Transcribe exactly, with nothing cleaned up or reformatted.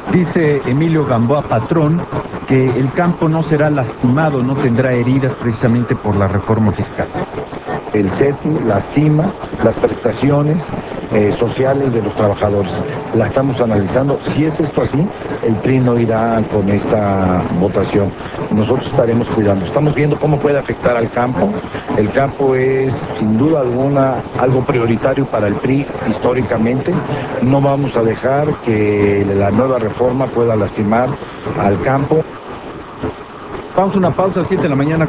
Dice Emilio Gamboa Patrón que el campo no será lastimado, no tendrá heridas precisamente por la reforma fiscal. El CETI lastima las prestaciones eh, sociales de los trabajadores. La estamos analizando. Si es esto así, el P R I no irá con esta votación. Nosotros estaremos cuidando. Estamos viendo cómo puede afectar al campo. El campo es, sin duda alguna, algo prioritario para el P R I históricamente. No vamos a dejar que la nueva reforma pueda lastimar al campo. Pausa, una pausa, siete de la mañana.